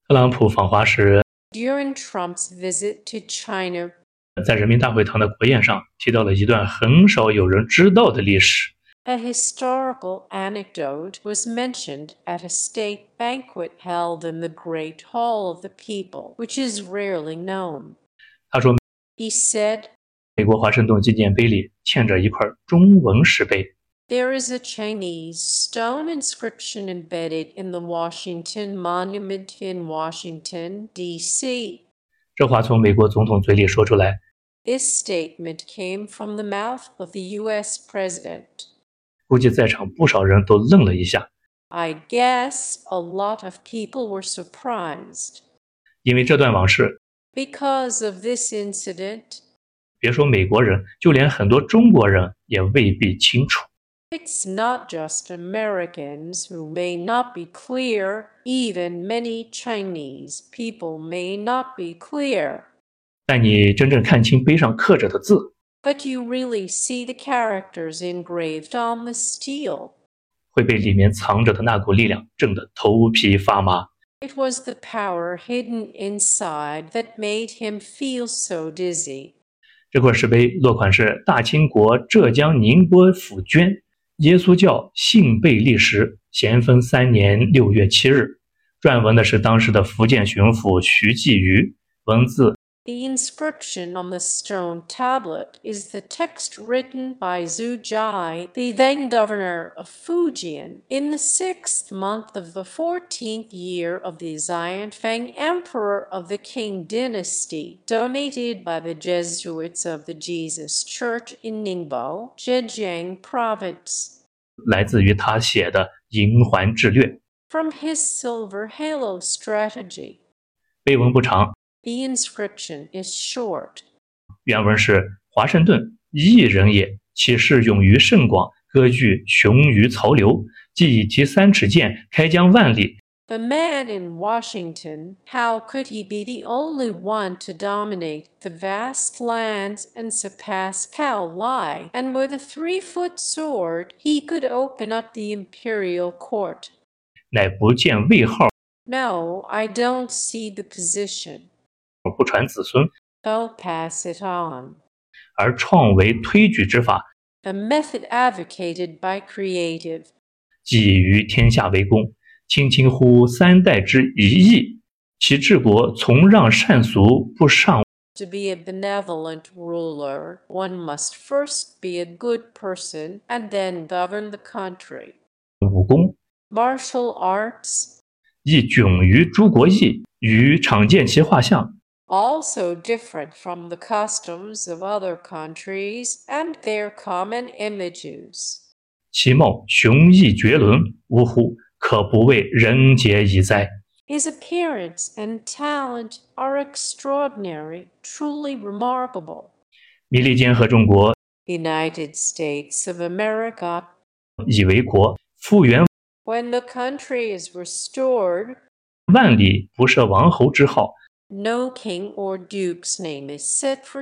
特朗普访华时， During Trump's visit to China, 在人民大会堂的国宴上提到了一段很少有人知道的历史。 a historical anecdote was mentioned at a state banquet held in the Great Hall of the People, which is rarely known. 他说， He said, 美国华盛顿纪念碑里嵌着一块中文石碑。 There is a Chinese stone inscription embedded in the Washington Monument in Washington, D.C. 这话从美国总统嘴里说出来， This statement came from the mouth of the U.S. president. 估计在场不少人都愣了一下， I guess a lot of people were surprised. 因为这段往事， Because of this incident, 别说美国人，就连很多中国人也未必清楚。 it's not just Americans who may not be clear, even many Chinese people may not be clear. 但你真正看清碑上刻着的字， But you really see the characters engraved on the steel. 会被里面藏着的那股力量震得头皮发麻。 It was the power hidden inside that made him feel so dizzy. 这块石碑落款是大清国浙江宁波府捐，耶稣教信贝历时咸丰3年6月7日，撰文的是当时的福建巡抚徐继瑜，文字 The inscription on the stone tablet is the text written by Zhu Jai, the then governor of Fujian, in the 6th month of the 14th year of the Xianfeng Emperor of the Qing dynasty, donated by the Jesuits of the Jesus Church in Ningbo, Zhejiang Province. 来自于他写的《银环志略》。 From his silver halo strategy. 碑文不长， The inscription is short. 原文是华盛顿异人也，其事勇于甚广，割据雄于曹刘，既以提3尺剑，开疆万里。 The man in Washington, how could he be the only one to dominate the vast lands and surpass Cao Lai? And with a 3-foot sword, he could open up the imperial court. 乃不见位号， No, I don't see the position. 不传子孙， I'll pass it on. 而创为推举之法， A method advocated by creative. 既于天下为公，卿卿乎3代之一义，其治国从让善俗，不上。 To be a benevolent ruler, one must first be a good person and then govern the country. 武功， Martial arts, 亦迥于诸国义，于常见其画像， also different from the customs of other countries and their common images. 其貌雄毅绝伦，呜呼，可不谓人杰矣哉！ His appearance and talent are extraordinary, truly remarkable. 弥利坚合众国 United States of America. 以为国，复原 When the country is restored, 万里，不设王侯之号， no king or duke's name is set for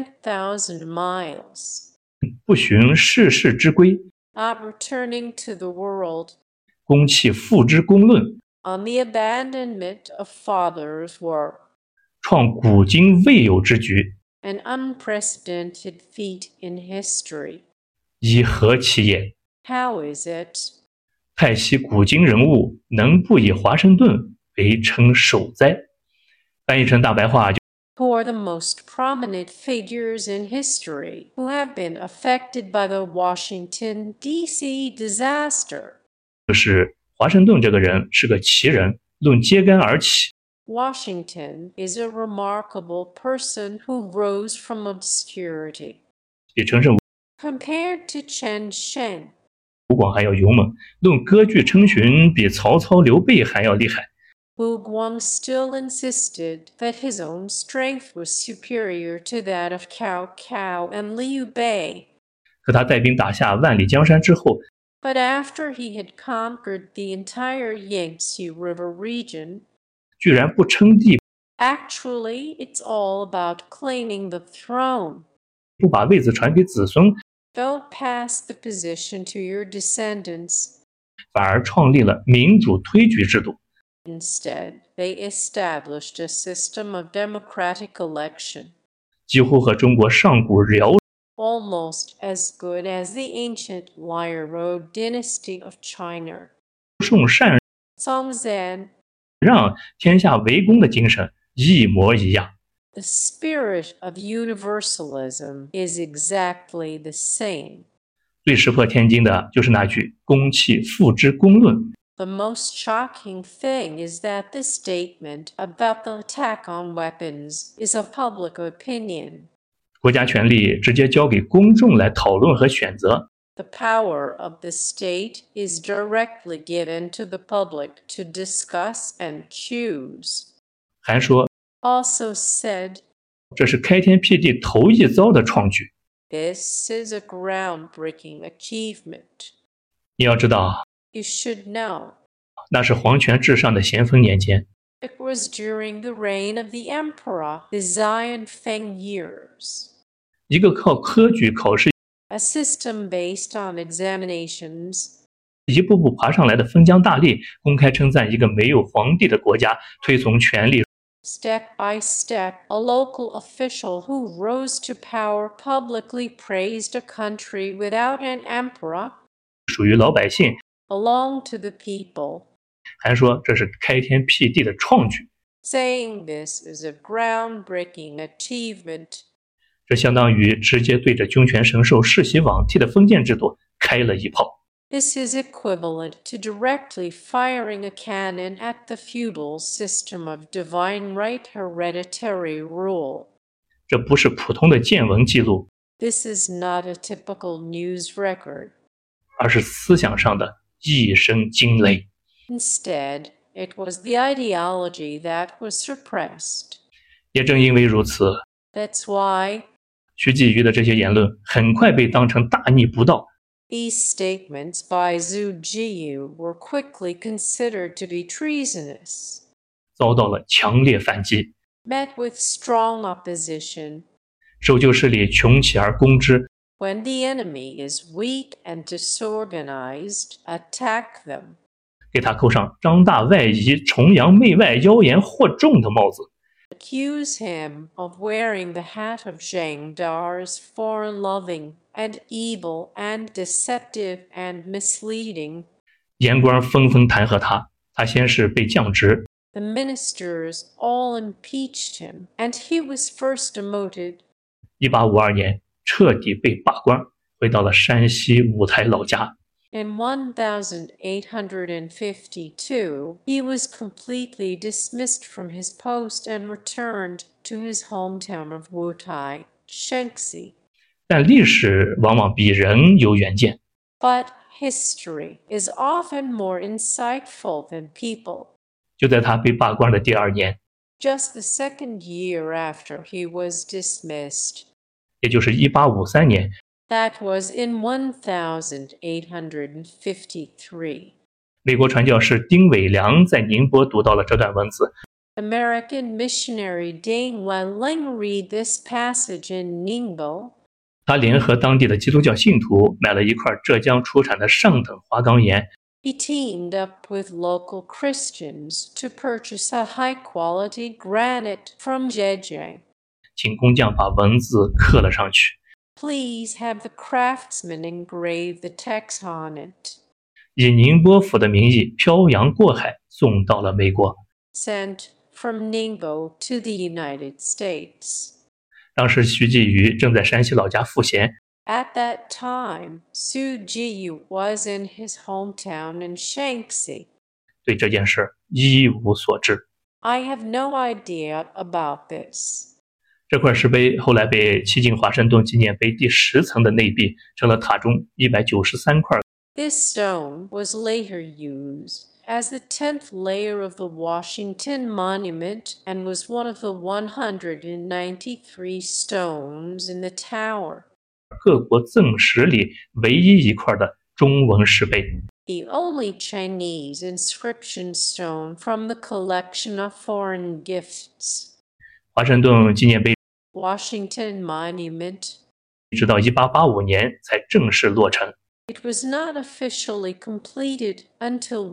10,000 miles. 不循世事之规， Not returning to the world, 公弃父之公论， on the abandonment of father's work, 创古今未有之局， an unprecedented feat in history. 以何其也？ How is it? 太息古今人物，能不以华盛顿为称首哉？翻译成大白话， Who are the most prominent figures in history who have been affected by the Washington, D.C. disaster? 就是华盛顿这个人是个奇人，论揭竿而起， Washington is a remarkable person who rose from obscurity. 比陈胜 Compared to Chen Shen, 吴广还要勇猛，论割据称雄，比曹操、刘备还要厉害。 Wu Guang still insisted that his own strength was superior to that of Cao Cao and Liu Bei. 可他带兵打下万里江山之后， But after he had conquered the entire Yangtze River region, 居然不称帝， actually it's all about claiming the throne. 不把位子传给子孙， Don't pass the position to your descendants. 反而创立了民主推举制度。 Instead, they established a system of democratic election, 几乎和中国上古尧 almost as good as the ancient Lyre Road dynasty of China. 圣禅 Songzan, 让天下为公的精神一模一样。 the spirit of universalism is exactly the same. 最石破天惊的就是那句公器复之公论， The most shocking thing is that the statement about the attack on weapons is a public opinion. 国家权力直接交给公众来讨论和选择。 The power of the state is directly given to the public to discuss and choose. 还说 Also said, 这是开天辟地头一遭的创举。 this is a groundbreaking achievement. 你要知道， You should know. 那是皇权至上的咸丰年间， It was during the reign of the emperor, the Xianfeng years. 一个靠科举考试 A system based on examinations, 一步步爬上来的封疆大吏，公开称赞一个没有皇帝的国家，推崇权力， step by step, a local official who rose to power publicly praised a country without an emperor, 属于老百姓， belonged to the people, 还说这是开天辟地的创举。 saying this is a groundbreaking achievement. 这相当于直接对着君权神授世袭罔替的封建制度开了一炮。 This is equivalent to directly firing a cannon at the feudal system of divine right hereditary rule. 这不是普通的见闻记录， This is not a typical news record. 而是思想上的一声惊雷。 Instead, it was the ideology that was suppressed. 也正因为如此， That's why 徐继瑜的这些言论很快被当成大逆不道， these statements by Zhu Jiyu were quickly considered to be treasonous, 遭到了强烈反击。 met with strong opposition. 守旧势力穷起而攻之， When the enemy is weak and disorganized, attack them. 给他扣上张大外夷、崇洋媚外、妖言惑众的帽子， Accuse him of wearing the hat of Zheng Dar's foreign-loving and evil and deceptive and misleading. 言官纷纷弹劾他。他先是被降职， The ministers all impeached him, and he was first demoted. 1852年彻底被罢官，回到了山西五台老家。 In 1852, he was completely dismissed from his post and returned to his hometown of Wutai, Shanxi. 但历史往往比人有远见， But history is often more insightful than people. 就在他被罢官的第2年， Just the second year after he was dismissed, 也就是1853年， that was in 1853, 美国传教士丁伟良在宁波读到了这段文字， American missionary Dane Welling read this passage in Ningbo. 他联合当地的基督教信徒买了一块浙江出产的上等花岗岩， He teamed up with local Christians to purchase a high-quality granite from Zhejiang. 请工匠把文字刻了上去， Please have the craftsman engrave the text on it. 以宁波府的名义漂洋过海送到了美国。 Sent from Ningbo to the United States. 当时徐继瑜正在山西老家赋闲， At that time, Su Jiyu was in his hometown in Shanxi. 对这件事一无所知。 I have no idea about this. 这块石碑后来被迄今华盛顿纪念碑第10层的内壁成了塔中193块。 This stone was later used as the 10th layer of the Washington Monument and was one of the 193 stones in the tower. 各国赠石里唯一一块的中文石碑。 The only Chinese inscription stone from the collection of foreign gifts. 华盛顿纪念碑 Washington Monument. 直到1885年才正式落成。 It was not officially completed until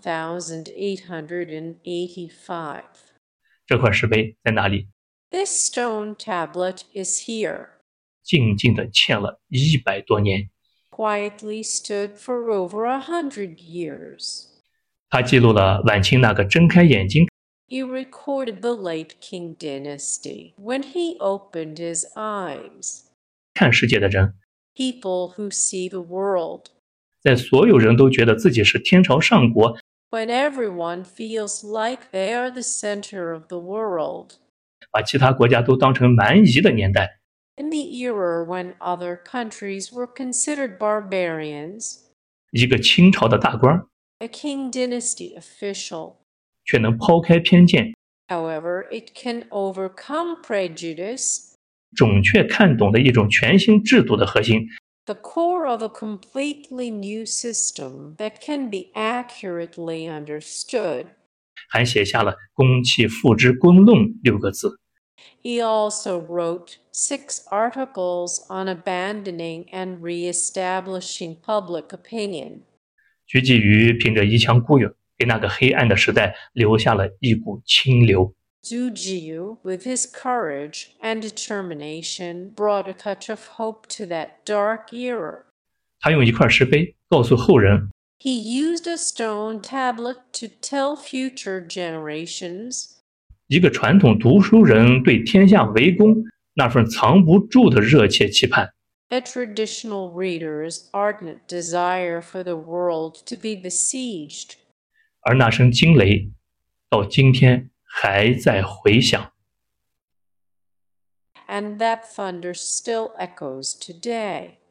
1885. 这块石碑在哪里？ This stone tablet is here, 静静地嵌了100多年。 quietly stood for over 100 years. 它记录了晚清那个睁开眼睛 He recorded the late Qing dynasty when he opened his eyes. 看世界的人， People who see the world. 在所有人都觉得自己是天朝上国， When everyone feels like they are the center of the world. 把其他国家都当成蛮夷的年代， In the era when other countries were considered barbarians, 一个清朝的大官 a Qing dynasty official. 却能抛开偏见， However, it can overcome prejudice, 准确看懂的一种全新制度的核心， the core of a completely new system that can be accurately understood. 还写下了公器复之公论6个字。 He also wrote 6 articles on abandoning and reestablishing public opinion. 徐继瑜凭着一腔孤勇，给那个黑暗的时代留下了一股清流。 Zhu Jiu, with his courage and determination, brought a touch of hope to that dark era. 他用一块石碑告诉后人， He used a stone tablet to tell future generations 一个传统读书人对天下为公那份藏不住的热切期盼。 a traditional reader's ardent desire for the world to be besieged. 而那声惊雷到今天还在回响。 And that thunder still echoes today.